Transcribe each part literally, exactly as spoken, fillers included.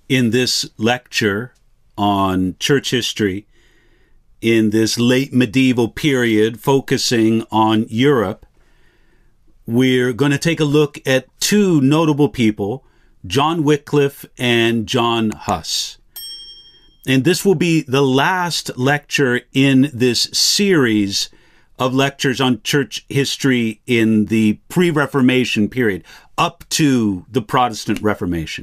in this lecture on church history in this late medieval period, focusing on Europe, we're going to take a look at two notable people, John Wycliffe and John Huss. And this will be the last lecture in this series of lectures on church history in the pre-Reformation period, up to the Protestant Reformation.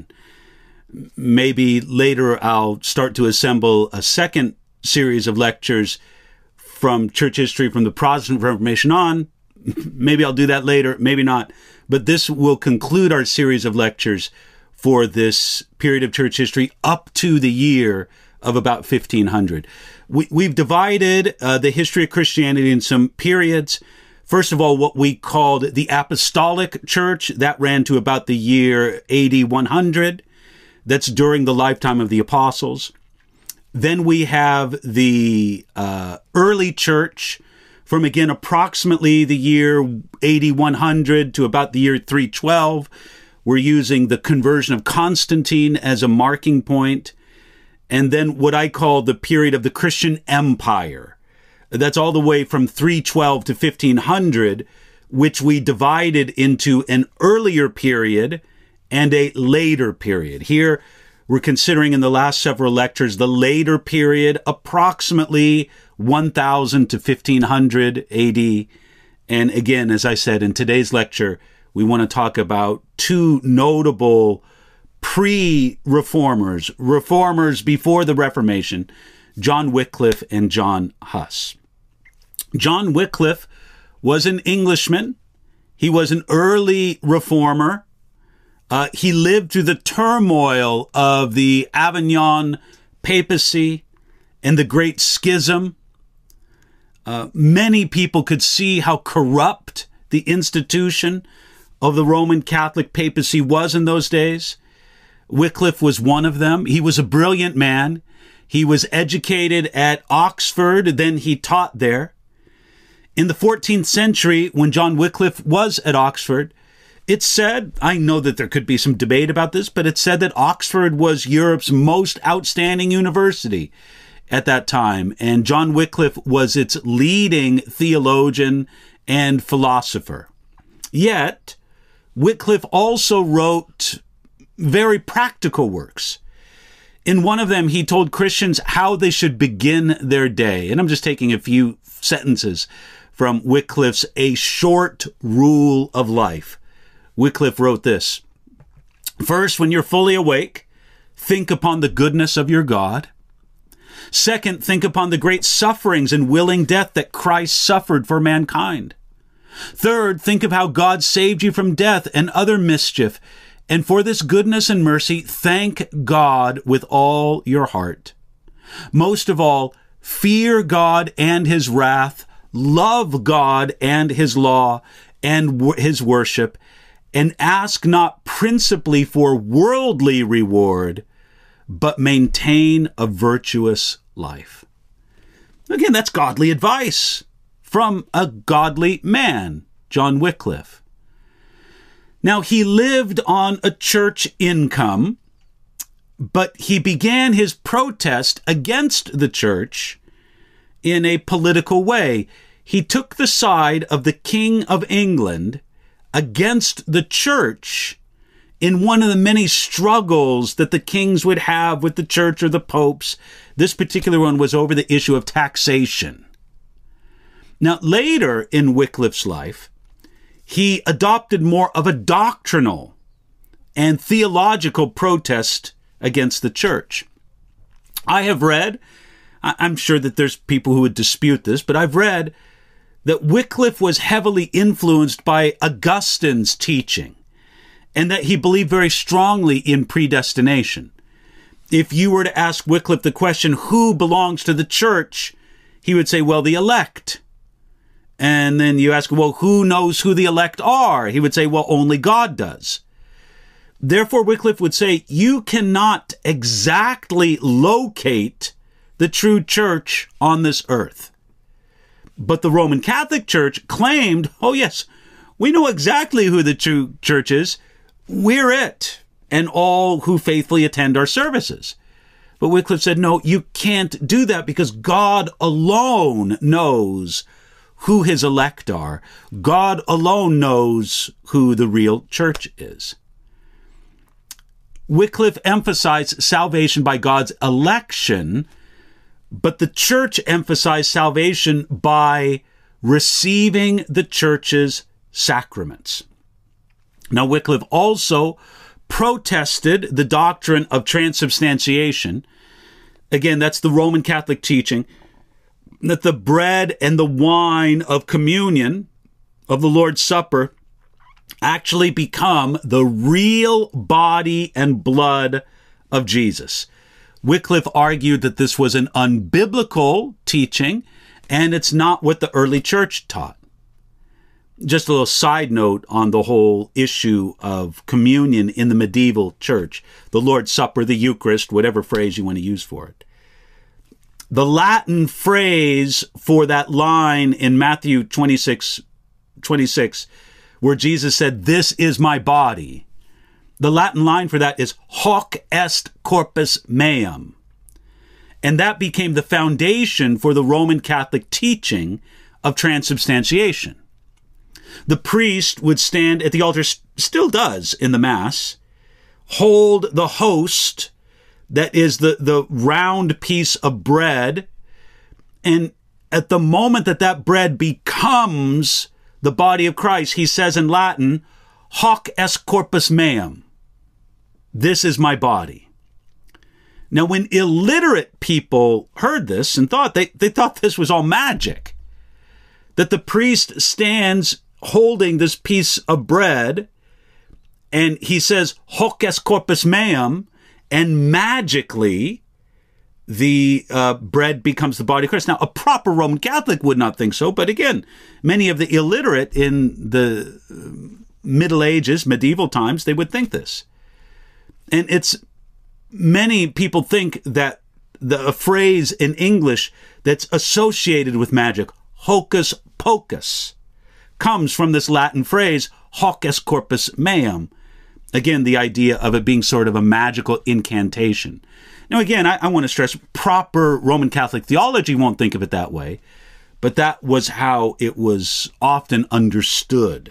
Maybe later I'll start to assemble a second series of lectures from church history from the Protestant Reformation on. Maybe I'll do that later, maybe not. But this will conclude our series of lectures for this period of church history up to the year of about fifteen hundred. We, we've divided uh, the history of Christianity in some periods. First of all, what we called the Apostolic Church, that ran to about the year A D one hundred. That's during the lifetime of the apostles. Then we have the uh, early church from, again, approximately the year A D one hundred to about the year three twelve. We're using the conversion of Constantine as a marking point. And then what I call the period of the Christian Empire. That's all the way from three twelve to fifteen hundred, which we divided into an earlier period and a later period. Here, we're considering in the last several lectures the later period, approximately one thousand to fifteen hundred A D. And again, as I said, in today's lecture, we want to talk about two notable pre-reformers, reformers before the Reformation, John Wycliffe and John Huss. John Wycliffe was an Englishman. He was an early reformer. Uh, he lived through the turmoil of the Avignon papacy and the Great Schism. Uh, many people could see how corrupt the institution of the Roman Catholic papacy was in those days. Wycliffe was one of them. He was a brilliant man. He was educated at Oxford, then he taught there. In the fourteenth century, when John Wycliffe was at Oxford, it's said, I know that there could be some debate about this, but it's said that Oxford was Europe's most outstanding university at that time, and John Wycliffe was its leading theologian and philosopher. Yet, Wycliffe also wrote very practical works. In one of them, he told Christians how they should begin their day. And I'm just taking a few sentences from Wycliffe's A Short Rule of Life. Wycliffe wrote this: First, when you're fully awake, think upon the goodness of your God. Second, think upon the great sufferings and willing death that Christ suffered for mankind. Third, think of how God saved you from death and other mischief. And for this goodness and mercy, thank God with all your heart. Most of all, fear God and his wrath, love God and his law and his worship, and ask not principally for worldly reward, but maintain a virtuous life. Again, that's godly advice from a godly man, John Wycliffe. Now, he lived on a church income, but he began his protest against the church in a political way. He took the side of the King of England against the church in one of the many struggles that the kings would have with the church or the popes. This particular one was over the issue of taxation. Now, later in Wycliffe's life, he adopted more of a doctrinal and theological protest against the church. I have read, I'm sure that there's people who would dispute this, but I've read that Wycliffe was heavily influenced by Augustine's teaching, and that he believed very strongly in predestination. If you were to ask Wycliffe the question, who belongs to the church, he would say, well, the elect. And then you ask, well, who knows who the elect are? He would say, well, only God does. Therefore, Wycliffe would say, you cannot exactly locate the true church on this earth. But the Roman Catholic Church claimed, oh yes, we know exactly who the true church is. We're it. and all who faithfully attend our services. But Wycliffe said, no, you can't do that because God alone knows who his elect are. God alone knows who the real church is. Wycliffe emphasized salvation by God's election, but the church emphasized salvation by receiving the church's sacraments. Now, Wycliffe also protested the doctrine of transubstantiation. Again, that's the Roman Catholic teaching that the bread and the wine of communion, of the Lord's Supper, actually become the real body and blood of Jesus. Wycliffe argued that this was an unbiblical teaching, and it's not what the early church taught. Just a little side note on the whole issue of communion in the medieval church, the Lord's Supper, the Eucharist, whatever phrase you want to use for it. The Latin phrase for that line in Matthew twenty-six, twenty-six, where Jesus said, "This is my body," the Latin line for that is hoc est corpus meum. And that became the foundation for the Roman Catholic teaching of transubstantiation. The priest would stand at the altar, still does in the Mass, hold the host, that is the, the round piece of bread, and at the moment that that bread becomes the body of Christ, he says in Latin, hoc est corpus meum. This is my body. Now, when illiterate people heard this and thought, they, they thought this was all magic, that the priest stands holding this piece of bread and he says, hoc est corpus meum, and magically the uh, bread becomes the body of Christ. Now, a proper Roman Catholic would not think so, but again, many of the illiterate in the Middle Ages, medieval times, they would think this. And it's, many people think that the a phrase in English that's associated with magic, hocus pocus, comes from this Latin phrase, hoc est corpus meum. Again, the idea of it being sort of a magical incantation. Now, again, I, I want to stress, proper Roman Catholic theology won't think of it that way, but that was how it was often understood.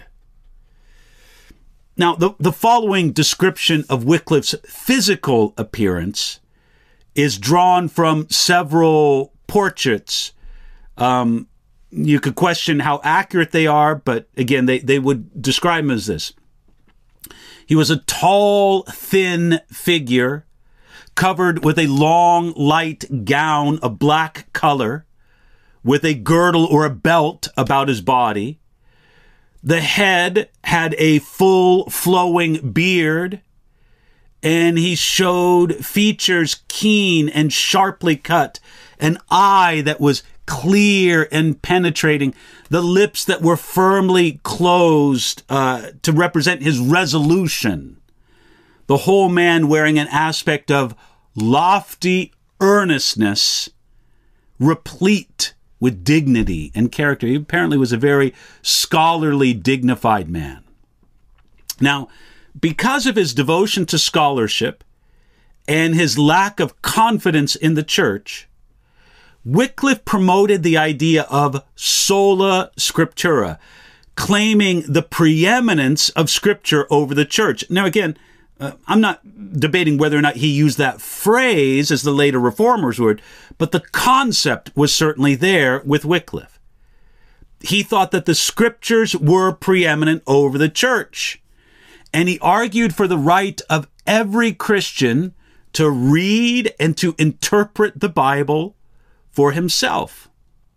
Now, the, the following description of Wycliffe's physical appearance is drawn from several portraits. Um, you could question how accurate they are, but again, they, they would describe him as this. He was a tall, thin figure, covered with a long, light gown of black color, with a girdle or a belt about his body. The head had a full, flowing beard, and he showed features keen and sharply cut, an eye that was clear and penetrating, the lips that were firmly closed uh, to represent his resolution. The whole man wearing an aspect of lofty earnestness, replete with dignity and character. He apparently was a very scholarly, dignified man. Now, because of his devotion to scholarship and his lack of confidence in the church, Wycliffe promoted the idea of sola scriptura, claiming the preeminence of Scripture over the church. Now, again, uh, I'm not debating whether or not he used that phrase as the later reformers would, but the concept was certainly there with Wycliffe. He thought that the Scriptures were preeminent over the church, and he argued for the right of every Christian to read and to interpret the Bible for himself.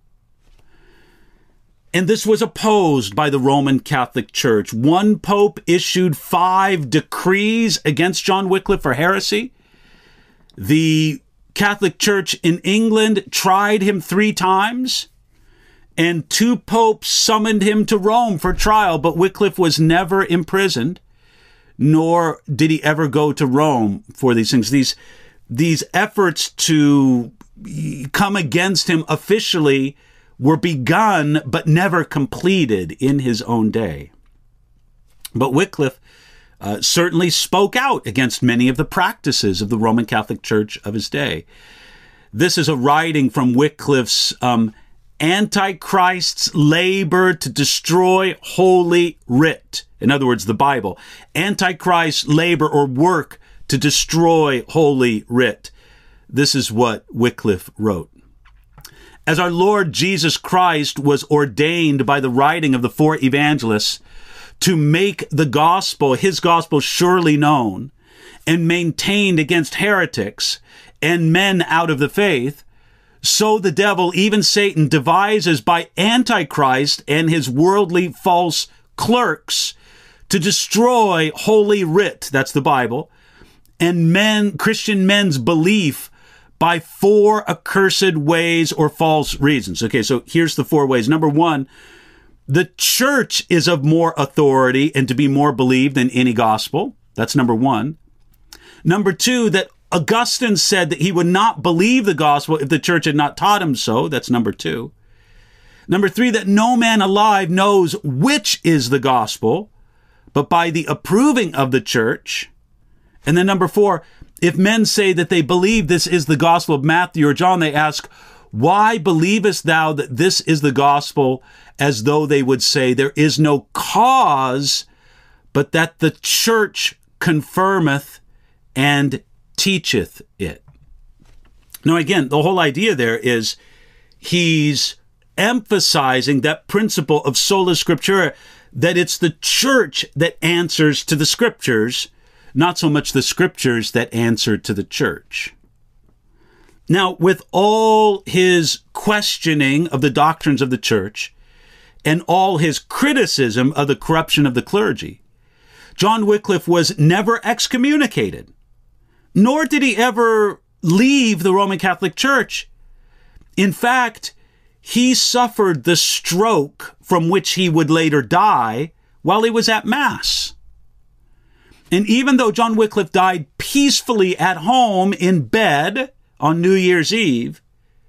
And this was opposed by the Roman Catholic Church. One pope issued five decrees against John Wycliffe for heresy. The Catholic Church in England tried him three times, and two popes summoned him to Rome for trial, but Wycliffe was never imprisoned, nor did he ever go to Rome for these things. These, these efforts to come against him officially were begun but never completed in his own day. But Wycliffe uh, certainly spoke out against many of the practices of the Roman Catholic Church of his day. This is a writing from Wycliffe's um, Antichrist's labor to destroy Holy Writ. In other words, the Bible. Antichrist's labor or work to destroy Holy Writ. This is what Wycliffe wrote. As our Lord Jesus Christ was ordained by the writing of the four evangelists to make the gospel, his gospel, surely known and maintained against heretics and men out of the faith, so the devil, even Satan, devises by Antichrist and his worldly false clerks to destroy Holy Writ, that's the Bible, and men, Christian men's belief by four accursed ways or false reasons. Okay, so here's the four ways. Number one, the church is of more authority and to be more believed than any gospel. That's number one. Number two, that Augustine said that he would not believe the gospel if the church had not taught him so. That's number two. Number three, that no man alive knows which is the gospel, but by the approving of the church. And then number four, if men say that they believe this is the gospel of Matthew or John, they ask, why believest thou that this is the gospel, as though they would say there is no cause, but that the church confirmeth and teacheth it. Now, again, the whole idea there is he's emphasizing that principle of sola scriptura, that it's the church that answers to the scriptures, not so much the scriptures that answer to the church. Now, with all his questioning of the doctrines of the church and all his criticism of the corruption of the clergy, John Wycliffe was never excommunicated, nor did he ever leave the Roman Catholic Church. In fact, he suffered the stroke from which he would later die while he was at Mass. And even though John Wycliffe died peacefully at home in bed on New Year's Eve,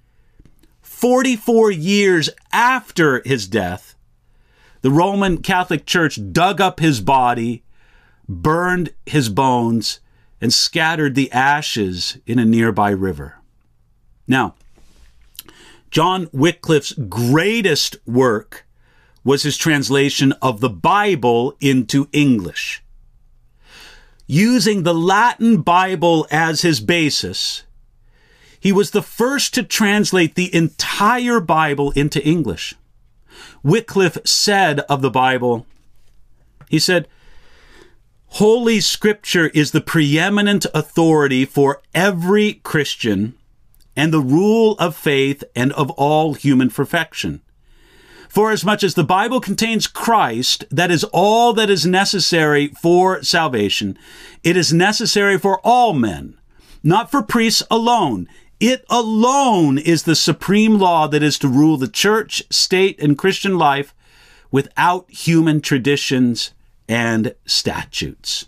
forty-four years after his death, the Roman Catholic Church dug up his body, burned his bones, and scattered the ashes in a nearby river. Now, John Wycliffe's greatest work was his translation of the Bible into English. Using the Latin Bible as his basis, he was the first to translate the entire Bible into English. Wycliffe said of the Bible, he said, Holy Scripture is the preeminent authority for every Christian and the rule of faith and of all human perfection. For as much as the Bible contains Christ, that is all that is necessary for salvation, it is necessary for all men, not for priests alone. It alone is the supreme law that is to rule the church, state, and Christian life without human traditions and statutes.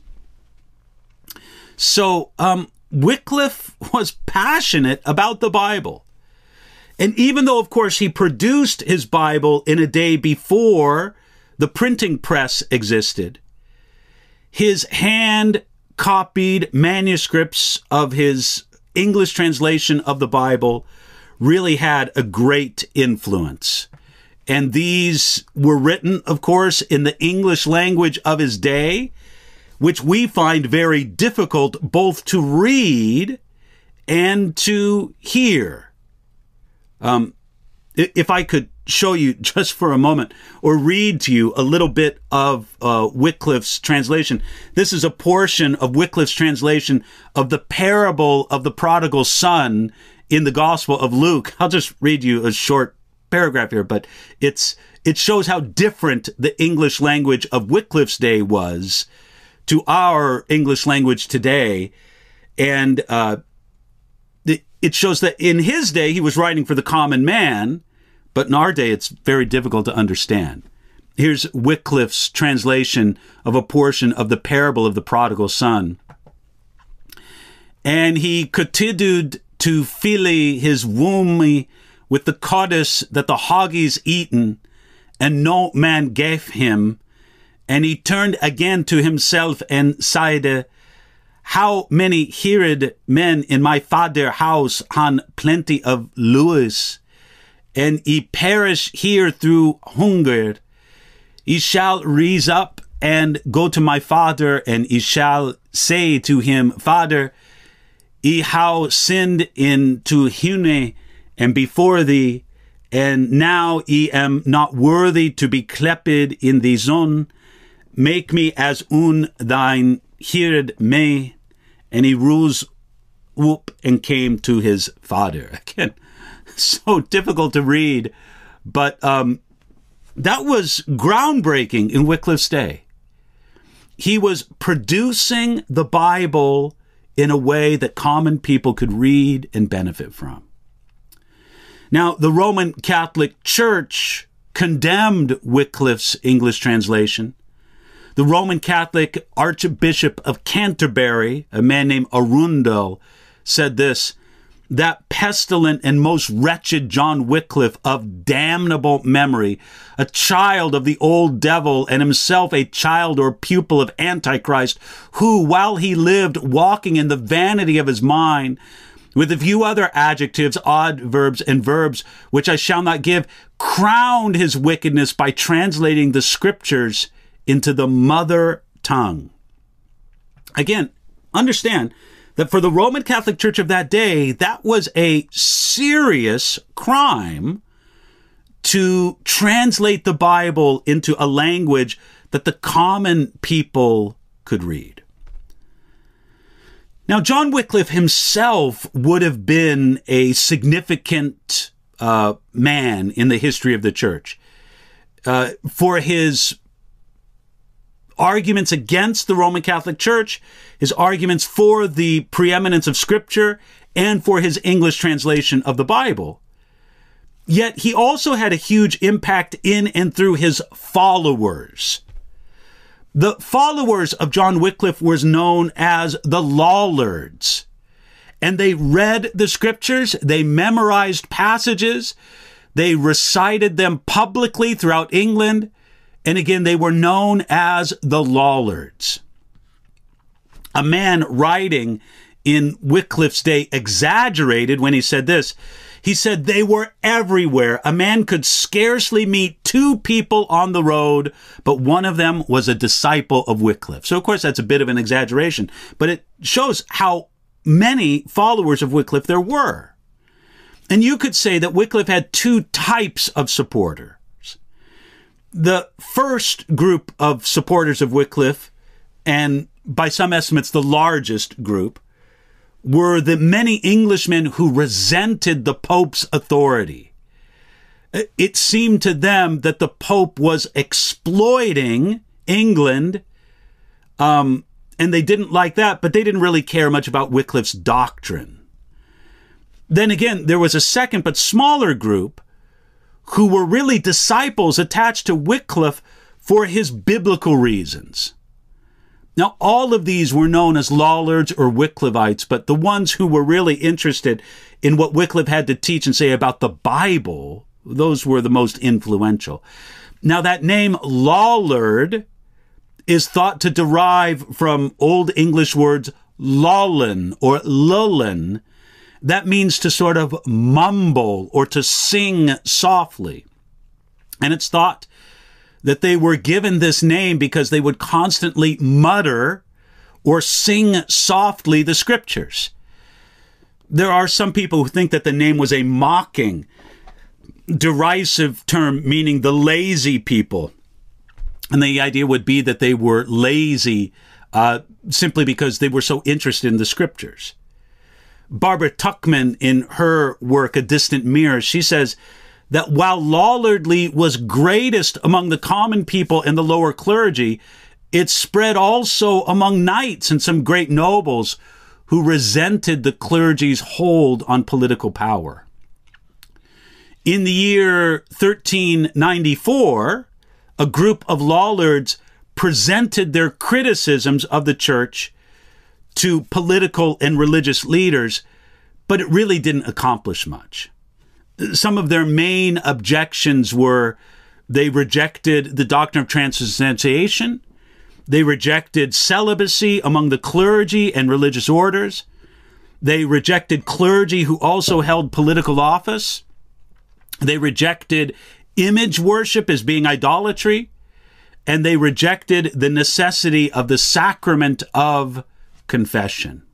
So, um, Wycliffe was passionate about the Bible. And even though, of course, he produced his Bible in a day before the printing press existed, his hand-copied manuscripts of his English translation of the Bible really had a great influence. And these were written, of course, in the English language of his day, which we find very difficult both to read and to hear. Um, if I could show you just for a moment or read to you a little bit of uh, Wycliffe's translation. This is a portion of Wycliffe's translation of the parable of the prodigal son in the Gospel of Luke. I'll just read you a short paragraph here, but it's it shows how different the English language of Wycliffe's day was to our English language today. And uh, it shows that in his day, he was writing for the common man, but in our day, it's very difficult to understand. Here's Wycliffe's translation of a portion of the parable of the prodigal son. And he continued to fill his womb with the codice that the hoggies eaten, and no man gave him, And he turned again to himself and said, how many hirred men in my father house han plenty of Lewis, and ye perish here through hunger. Ye shall rise up and go to my father, and ye shall say to him, Father, ye how sinned into Hune and before thee, and now ye am not worthy to be cleped in the zone. Make me as un thine hirred me. And he rose up and came to his father. Again, so difficult to read, but um, that was groundbreaking in Wycliffe's day. He was producing the Bible in a way that common people could read and benefit from. Now, the Roman Catholic Church condemned Wycliffe's English translation. The Roman Catholic Archbishop of Canterbury, a man named Arundel, said this, that pestilent and most wretched John Wycliffe of damnable memory, a child of the old devil and himself a child or pupil of Antichrist, who, while he lived walking in the vanity of his mind, with a few other adjectives, adverbs, and verbs, which I shall not give, crowned his wickedness by translating the scriptures into the mother tongue. Again, understand that for the Roman Catholic Church of that day, that was a serious crime to translate the Bible into a language that the common people could read. Now, John Wycliffe himself would have been a significant uh, man in the history of the church uh, for his arguments against the Roman Catholic Church, his arguments for the preeminence of Scripture, and for his English translation of the Bible. Yet he also had a huge impact in and through his followers. The followers of John Wycliffe were known as the Lollards, and they read the Scriptures, they memorized passages, they recited them publicly throughout England. And again, they were known as the Lollards. A man writing in Wycliffe's day exaggerated when he said this. He said they were everywhere. A man could scarcely meet two people on the road, but one of them was a disciple of Wycliffe. So, of course, that's a bit of an exaggeration, but it shows how many followers of Wycliffe there were. And you could say that Wycliffe had two types of supporter. The first group of supporters of Wycliffe, and by some estimates the largest group, were the many Englishmen who resented the Pope's authority. It seemed to them that the Pope was exploiting England, um, and they didn't like that, but they didn't really care much about Wycliffe's doctrine. Then again, there was a second but smaller group who were really disciples attached to Wycliffe for his biblical reasons. Now, all of these were known as Lollards or Wycliffites, but the ones who were really interested in what Wycliffe had to teach and say about the Bible, those were the most influential. Now, that name Lollard is thought to derive from Old English words lollen or lullen. That means to sort of mumble or to sing softly. And it's thought that they were given this name because they would constantly mutter or sing softly the scriptures. There are some people who think that the name was a mocking, derisive term meaning the lazy people. And the idea would be that they were lazy uh, simply because they were so interested in the scriptures. Barbara Tuchman, in her work, A Distant Mirror, she says that while Lollardly was greatest among the common people and the lower clergy, it spread also among knights and some great nobles who resented the clergy's hold on political power. In the year thirteen ninety-four, a group of Lollards presented their criticisms of the church to political and religious leaders, but it really didn't accomplish much. Some of their main objections were They rejected the doctrine of transubstantiation. They rejected celibacy among the clergy and religious orders. They rejected clergy who also held political office. They rejected image worship as being idolatry. And they rejected the necessity of the sacrament of confession.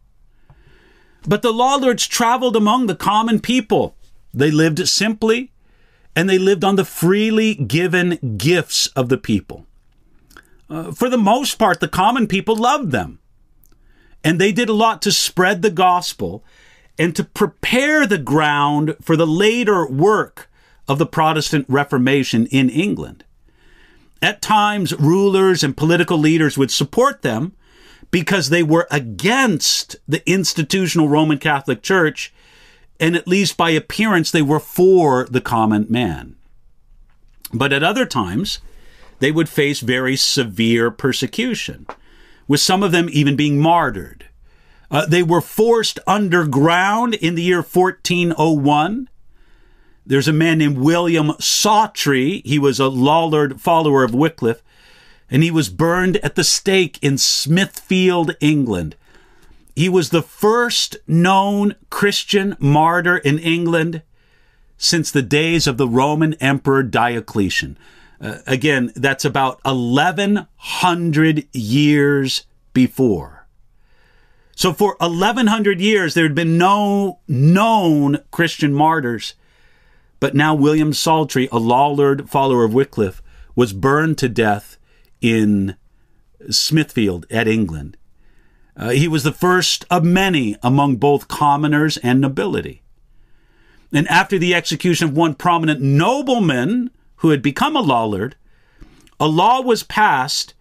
But the Lollards traveled among the common people. They lived simply, and they lived on the freely given gifts of the people. Uh, for the most part, the common people loved them. And they did a lot to spread the gospel and to prepare the ground for the later work of the Protestant Reformation in England. At times, rulers and political leaders would support them because they were against the institutional Roman Catholic Church, and at least by appearance, they were for the common man. But at other times, they would face very severe persecution, with some of them even being martyred. Uh, they were forced underground in the year fourteen oh one. There's a man named William Sawtrey. He was a Lollard follower of Wycliffe, and he was burned at the stake in Smithfield, England. He was the first known Christian martyr in England since the days of the Roman Emperor Diocletian. Uh, again, that's about eleven hundred years before. So for eleven hundred years, there had been no known Christian martyrs. But now William Sawtrey, a Lollard follower of Wycliffe, was burned to death in Smithfield at England. Uh, he was the first of many among both commoners and nobility. And after the execution of one prominent nobleman who had become a Lollard, a law was passed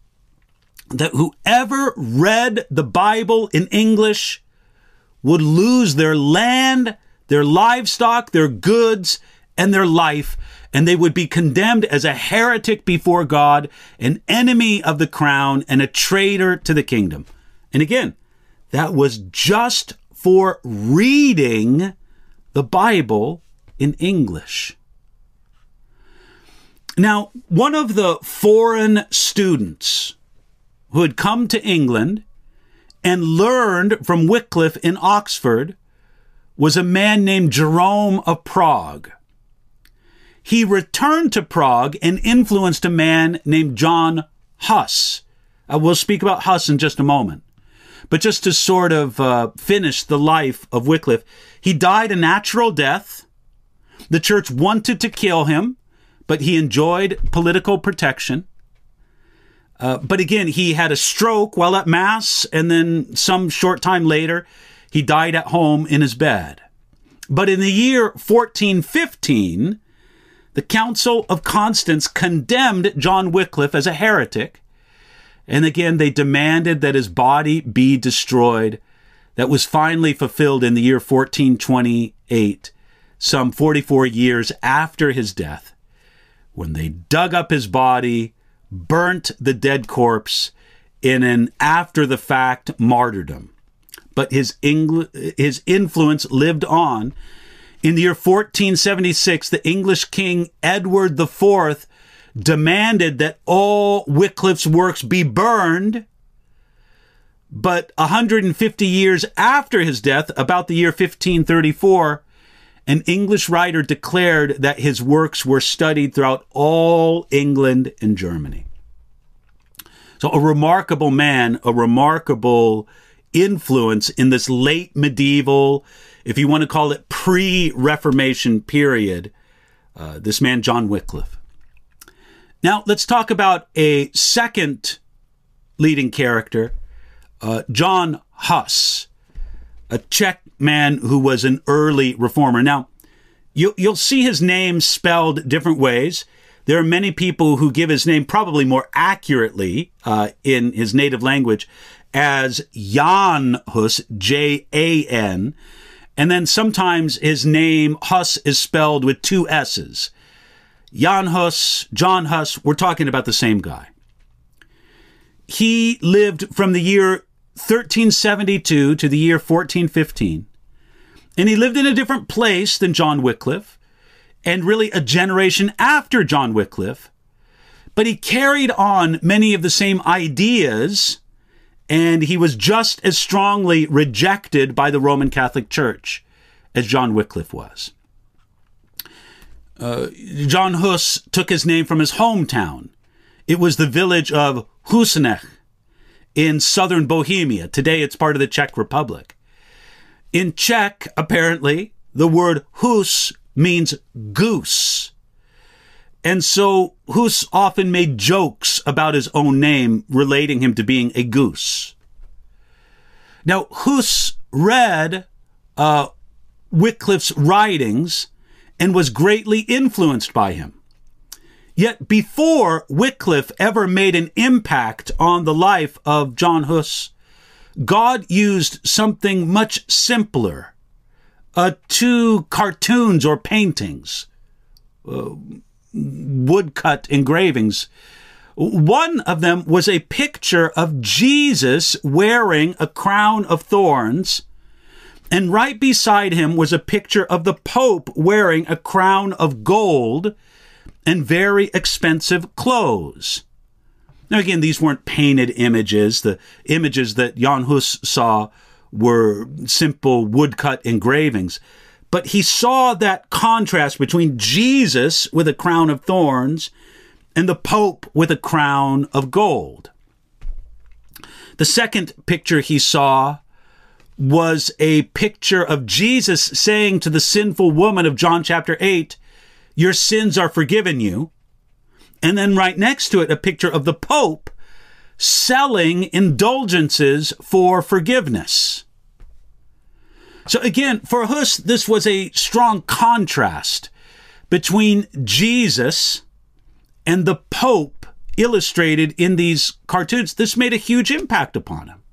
that whoever read the Bible in English would lose their land, their livestock, their goods, and their life, and they would be condemned as a heretic before God, an enemy of the crown, and a traitor to the kingdom. And again, that was just for reading the Bible in English. Now, one of the foreign students who had come to England and learned from Wycliffe in Oxford was a man named Jerome of Prague. He returned to Prague and influenced a man named John Huss. Uh, we'll speak about Huss in just a moment. But just to sort of uh, finish the life of Wycliffe, he died a natural death. The church wanted to kill him, but he enjoyed political protection. Uh, but again, he had a stroke while at Mass, and then some short time later, he died at home in his bed. But in the year fourteen fifteen, the Council of Constance condemned John Wycliffe as a heretic. And again, they demanded that his body be destroyed. That was finally fulfilled in the year fourteen twenty-eight, some forty-four years after his death, when they dug up his body, burnt the dead corpse in an after-the-fact martyrdom. But his Engl- his influence lived on. In the year fourteen seventy-six, the English king Edward the Fourth demanded that all Wycliffe's works be burned. But one hundred fifty years after his death, about the year fifteen thirty-four, an English writer declared that his works were studied throughout all England and Germany. So a remarkable man, a remarkable influence in this late medieval, if you want to call it pre-Reformation period, uh, this man, John Wycliffe. Now, let's talk about a second leading character, uh, John Huss, a Czech man who was an early reformer. Now, you, you'll see his name spelled different ways. There are many people who give his name probably more accurately uh, in his native language as Jan Hus, J A N. And then sometimes his name, Huss, is spelled with two S's. Jan Hus, John Huss, we're talking about the same guy. He lived from the year thirteen seventy-two to the year fourteen fifteen. And he lived in a different place than John Wycliffe. and really a generation after John Wycliffe, but he carried on many of the same ideas, and he was just as strongly rejected by the Roman Catholic Church as John Wycliffe was. Uh, John Hus took his name from his hometown. It was the village of Husinec in southern Bohemia. Today it's part of the Czech Republic. In Czech, apparently, the word Hus means goose. And so Hus often made jokes about his own name, relating him to being a goose. Now, Hus read uh, Wycliffe's writings and was greatly influenced by him. Yet before Wycliffe ever made an impact on the life of John Hus, God used something much simpler, uh, two cartoons or paintings, uh, woodcut engravings. One of them was a picture of Jesus wearing a crown of thorns, and right beside him was a picture of the Pope wearing a crown of gold and very expensive clothes. Now, again, these weren't painted images. The images that Jan Hus saw were simple woodcut engravings. But he saw that contrast between Jesus with a crown of thorns and the Pope with a crown of gold. The second picture he saw was a picture of Jesus saying to the sinful woman of John chapter eight, "Your sins are forgiven you." And then right next to it, a picture of the Pope selling indulgences for forgiveness. So again, for Hus, this was a strong contrast between Jesus and the Pope illustrated in these cartoons. This made a huge impact upon him.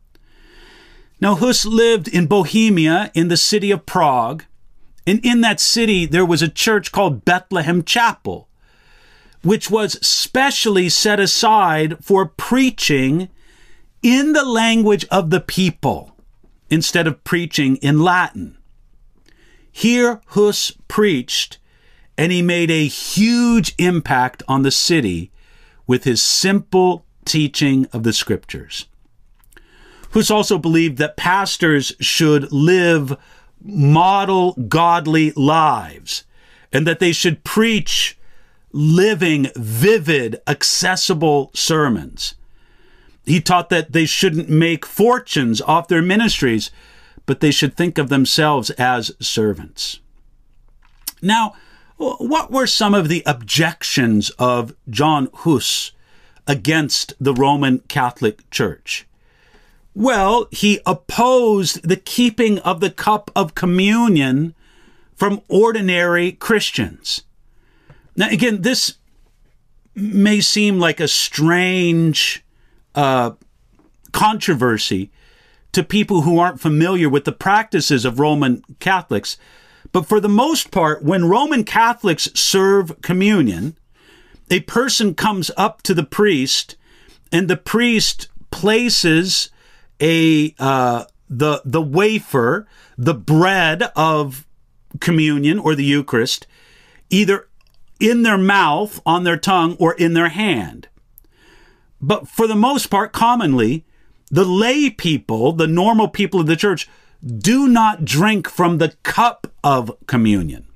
Now, Hus lived in Bohemia, in the city of Prague, and in that city there was a church called Bethlehem Chapel, which was specially set aside for preaching in the language of the people instead of preaching in Latin. Here Hus preached, and he made a huge impact on the city with his simple teaching of the scriptures. Hus also believed that pastors should live model godly lives, and that they should preach living, vivid, accessible sermons. He taught that they shouldn't make fortunes off their ministries, but they should think of themselves as servants. Now, what were some of the objections of John Hus against the Roman Catholic Church? Well, he opposed the keeping of the cup of communion from ordinary Christians. Now, again, this may seem like a strange uh, controversy to people who aren't familiar with the practices of Roman Catholics. But for the most part, when Roman Catholics serve communion, a person comes up to the priest, and the priest places a uh, the the wafer, the bread of communion or the Eucharist, either in their mouth, on their tongue, or in their hand. But for the most part, commonly, the lay people, the normal people of the church, do not drink from the cup of communion.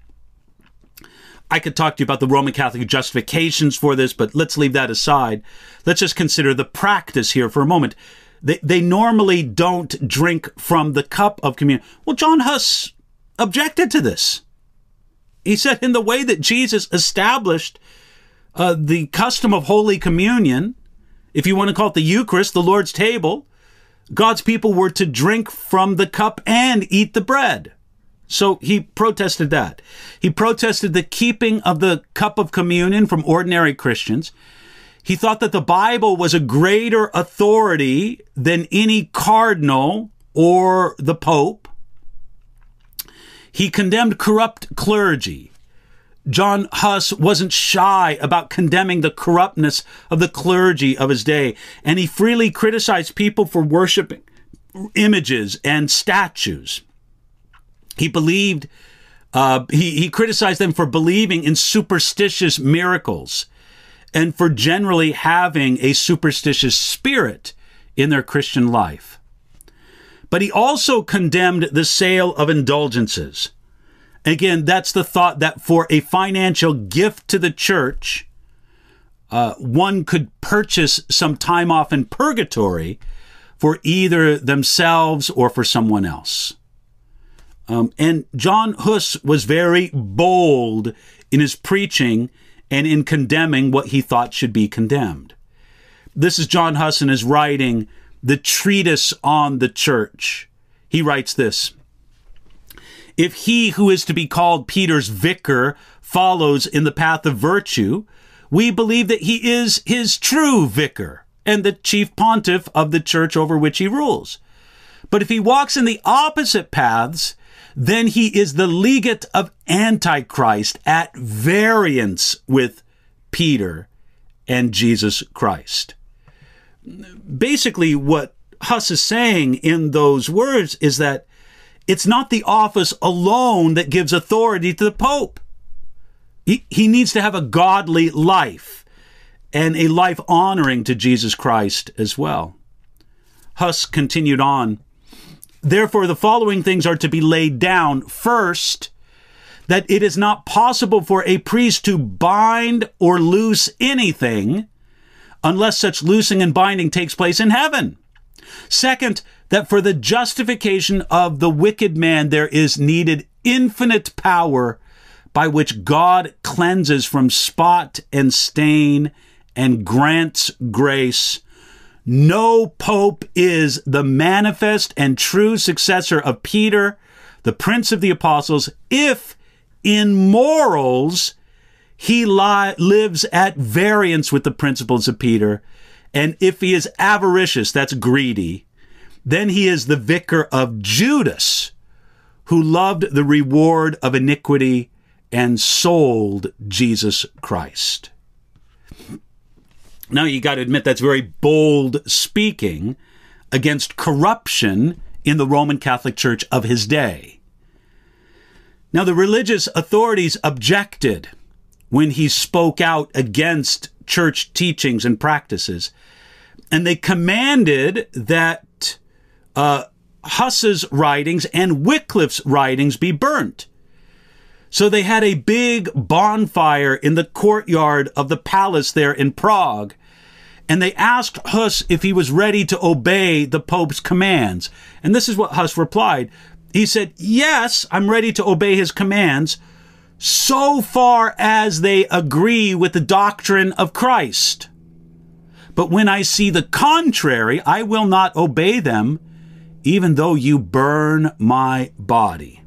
I could talk to you about the Roman Catholic justifications for this, but let's leave that aside. Let's just consider the practice here for a moment. They, they normally don't drink from the cup of communion. Well, John Hus objected to this. He said in the way that Jesus established uh, the custom of Holy Communion, if you want to call it the Eucharist, the Lord's table, God's people were to drink from the cup and eat the bread. So he protested that. He protested the keeping of the cup of communion from ordinary Christians. He thought that the Bible was a greater authority than any cardinal or the Pope. He condemned corrupt clergy. John Hus wasn't shy about condemning the corruptness of the clergy of his day, and he freely criticized people for worshiping images and statues. He believed Uh, he, he criticized them for believing in superstitious miracles and for generally having a superstitious spirit in their Christian life. But he also condemned the sale of indulgences. Again, that's the thought that for a financial gift to the church, uh, one could purchase some time off in purgatory for either themselves or for someone else. Um, and John Huss was very bold in his preaching and in condemning what he thought should be condemned. This is John Huss in his writing, The Treatise on the Church. He writes this: "If he who is to be called Peter's vicar follows in the path of virtue, we believe that he is his true vicar and the chief pontiff of the church over which he rules. But if he walks in the opposite paths, then he is the legate of Antichrist at variance with Peter and Jesus Christ." Basically, what Huss is saying in those words is that it's not the office alone that gives authority to the Pope. He, he needs to have a godly life and a life honoring to Jesus Christ as well. Huss continued on, "Therefore, the following things are to be laid down. First, that it is not possible for a priest to bind or loose anything unless such loosing and binding takes place in heaven. Second, that for the justification of the wicked man there is needed infinite power by which God cleanses from spot and stain and grants grace. No pope is the manifest and true successor of Peter, the prince of the apostles, if in morals he li- lives at variance with the principles of Peter, and if he is avaricious, that's greedy, then he is the vicar of Judas, who loved the reward of iniquity and sold Jesus Christ." Now, you got to admit that's very bold speaking against corruption in the Roman Catholic Church of his day. Now, the religious authorities objected when he spoke out against church teachings and practices, and they commanded that uh, Huss's writings and Wycliffe's writings be burnt. So they had a big bonfire in the courtyard of the palace there in Prague, and they asked Huss if he was ready to obey the Pope's commands. And this is what Huss replied. He said, "Yes, I'm ready to obey his commands, so far as they agree with the doctrine of Christ. But when I see the contrary, I will not obey them, even though you burn my body."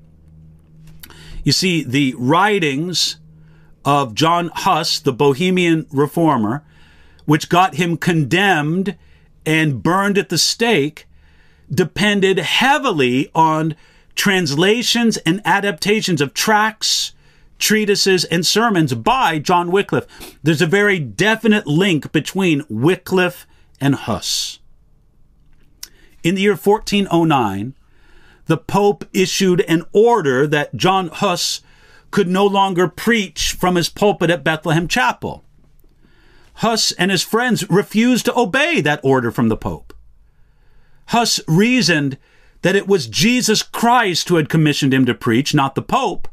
You see, the writings of John Huss, the Bohemian reformer, which got him condemned and burned at the stake, depended heavily on translations and adaptations of tracts, treatises, and sermons by John Wycliffe. There's a very definite link between Wycliffe and Huss. In the year fourteen oh nine, the Pope issued an order that John Huss could no longer preach from his pulpit at Bethlehem Chapel. Huss and his friends refused to obey that order from the Pope. Huss reasoned that it was Jesus Christ who had commissioned him to preach, not the Pope,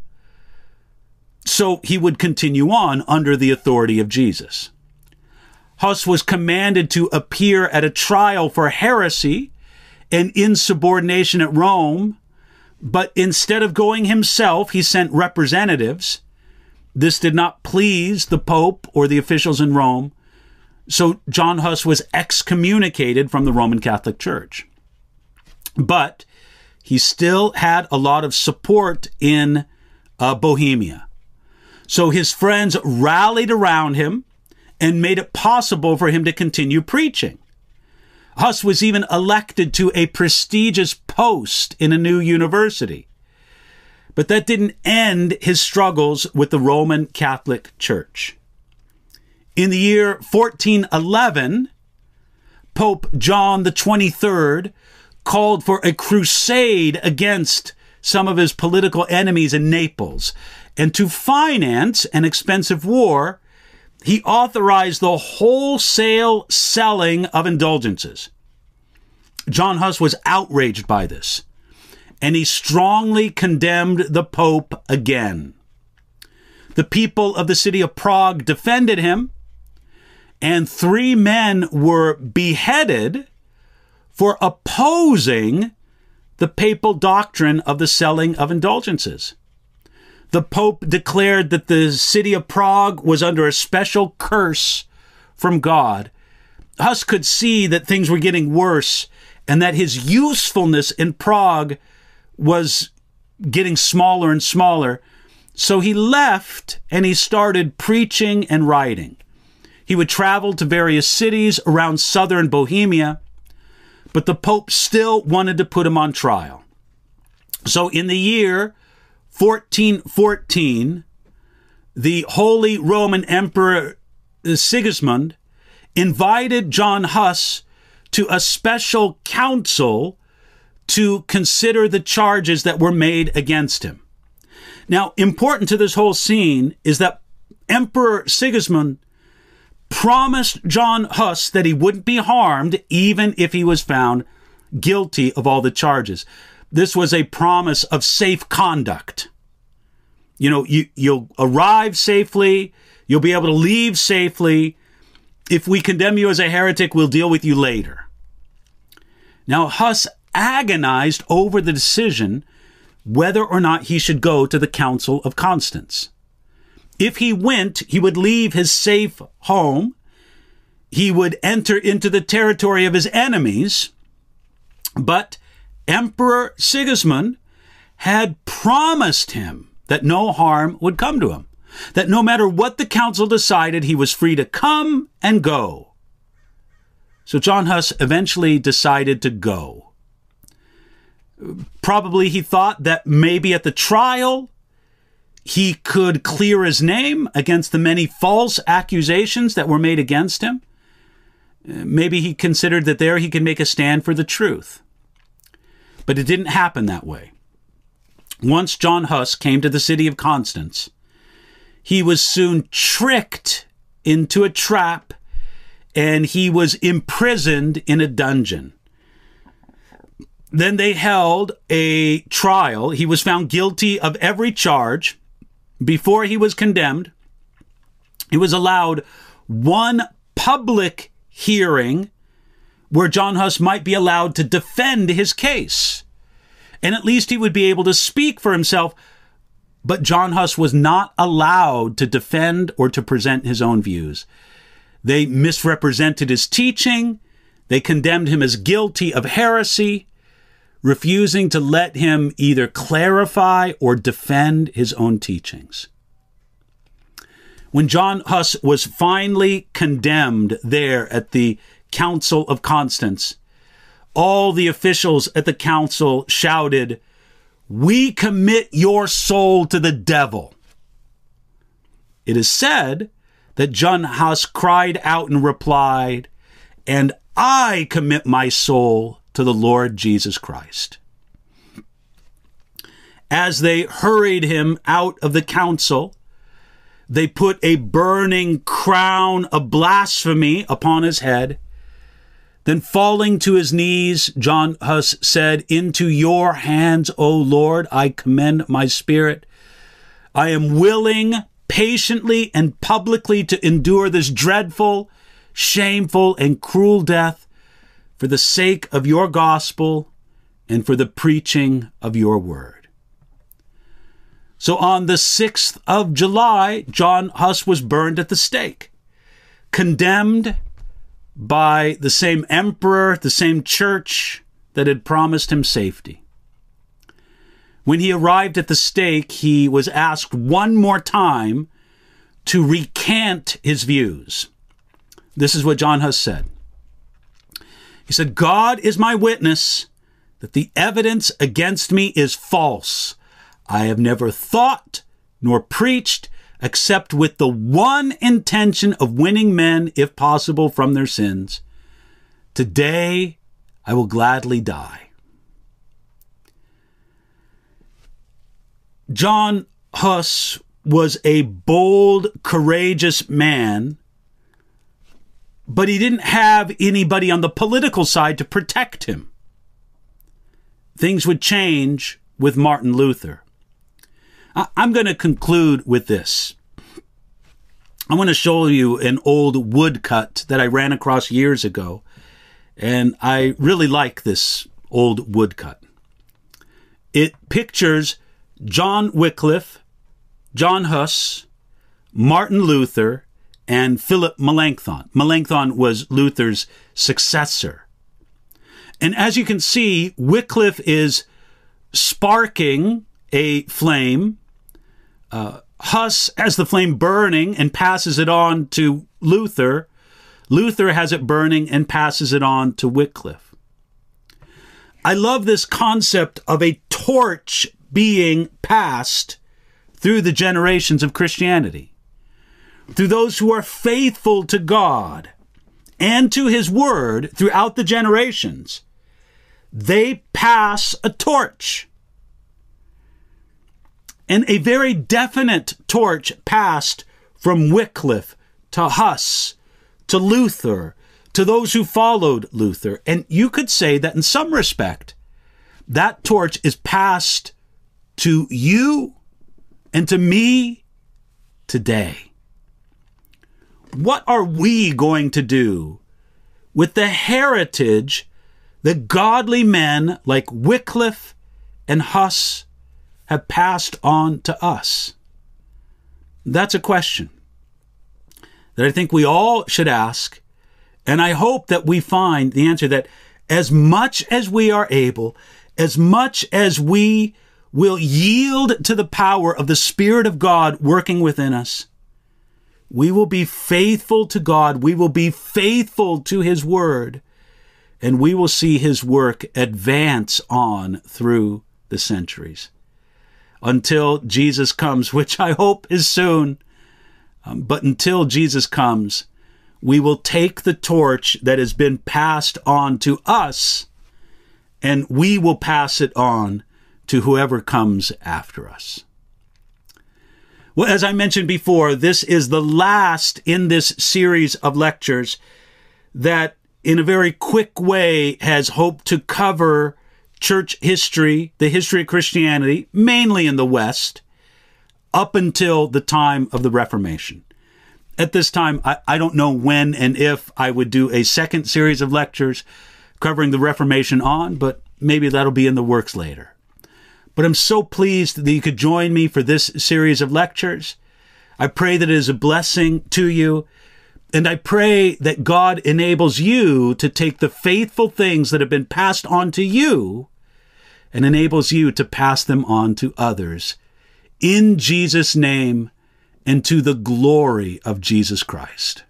so he would continue on under the authority of Jesus. Huss was commanded to appear at a trial for heresy and insubordination at Rome, but instead of going himself, he sent representatives. This did not please the Pope or the officials in Rome, so John Huss was excommunicated from the Roman Catholic Church. But he still had a lot of support in uh, Bohemia. So his friends rallied around him and made it possible for him to continue preaching. Huss was even elected to a prestigious post in a new university. But that didn't end his struggles with the Roman Catholic Church. In the year fourteen eleven, Pope John the twenty-third called for a crusade against some of his political enemies in Naples. And to finance an expensive war, he authorized the wholesale selling of indulgences. John Huss was outraged by this, and he strongly condemned the Pope again. The people of the city of Prague defended him, and three men were beheaded for opposing the papal doctrine of the selling of indulgences. The Pope declared that the city of Prague was under a special curse from God. Huss could see that things were getting worse and that his usefulness in Prague was getting smaller and smaller. So he left and he started preaching and writing. He would travel to various cities around southern Bohemia, but the Pope still wanted to put him on trial. So in the year fourteen fourteen, the Holy Roman Emperor Sigismund invited John Huss to a special council to consider the charges that were made against him. Now, important to this whole scene is that Emperor Sigismund promised John Huss that he wouldn't be harmed even if he was found guilty of all the charges. This was a promise of safe conduct. You know, you, you'll arrive safely. You'll be able to leave safely. If we condemn you as a heretic, we'll deal with you later. Now, Huss agonized over the decision whether or not he should go to the Council of Constance. If he went, he would leave his safe home. He would enter into the territory of his enemies. But Emperor Sigismund had promised him that no harm would come to him, that no matter what the council decided, he was free to come and go. So John Huss eventually decided to go. Probably he thought that maybe at the trial, he could clear his name against the many false accusations that were made against him. Maybe he considered that there he could make a stand for the truth. But it didn't happen that way. Once John Huss came to the city of Constance, he was soon tricked into a trap, and he was imprisoned in a dungeon. Then they held a trial. He was found guilty of every charge. Before he was condemned, he was allowed one public hearing where John Huss might be allowed to defend his case. And at least he would be able to speak for himself. But John Huss was not allowed to defend or to present his own views. They misrepresented his teaching. They condemned him as guilty of heresy, refusing to let him either clarify or defend his own teachings. When John Huss was finally condemned there at the Council of Constance, all the officials at the council shouted, "We commit your soul to the devil." It is said that John Huss cried out and replied, "And I commit my soul to the Lord Jesus Christ." As they hurried him out of the council, they put a burning crown of blasphemy upon his head. Then falling to his knees, John Huss said, "Into your hands, O Lord, I commend my spirit. I am willing patiently and publicly to endure this dreadful, shameful, and cruel death for the sake of your gospel and for the preaching of your word." So on the sixth of July, John Huss was burned at the stake, condemned by the same emperor, the same church that had promised him safety. When he arrived at the stake, he was asked one more time to recant his views. This is what John Huss said. He said, "God is my witness that the evidence against me is false. I have never thought nor preached except with the one intention of winning men, if possible, from their sins. Today, I will gladly die." John Huss was a bold, courageous man, but he didn't have anybody on the political side to protect him. Things would change with Martin Luther. I'm going to conclude with this. I want to show you an old woodcut that I ran across years ago, and I really like this old woodcut. It pictures John Wycliffe, John Huss, Martin Luther, and Philip Melanchthon. Melanchthon was Luther's successor. And as you can see, Wycliffe is sparking a flame. Uh, Huss has the flame burning and passes it on to Luther. Luther has it burning and passes it on to Wycliffe. I love this concept of a torch being passed through the generations of Christianity, through those who are faithful to God and to his word throughout the generations. They pass a torch. And a very definite torch passed from Wycliffe to Huss to Luther to those who followed Luther. And you could say that in some respect, that torch is passed to you and to me today. What are we going to do with the heritage that godly men like Wycliffe and Huss have passed on to us? That's a question that I think we all should ask. And I hope that we find the answer that as much as we are able, as much as we will yield to the power of the Spirit of God working within us, we will be faithful to God. We will be faithful to his word, and we will see his work advance on through the centuries until Jesus comes, which I hope is soon. Um, but until Jesus comes, we will take the torch that has been passed on to us, and we will pass it on to whoever comes after us. Well, as I mentioned before, this is the last in this series of lectures that in a very quick way has hoped to cover church history, the history of Christianity, mainly in the West, up until the time of the Reformation. At this time, I, I don't know when and if I would do a second series of lectures covering the Reformation on, but maybe that'll be in the works later. But I'm so pleased that you could join me for this series of lectures. I pray that it is a blessing to you. And I pray that God enables you to take the faithful things that have been passed on to you and enables you to pass them on to others in Jesus' name and to the glory of Jesus Christ.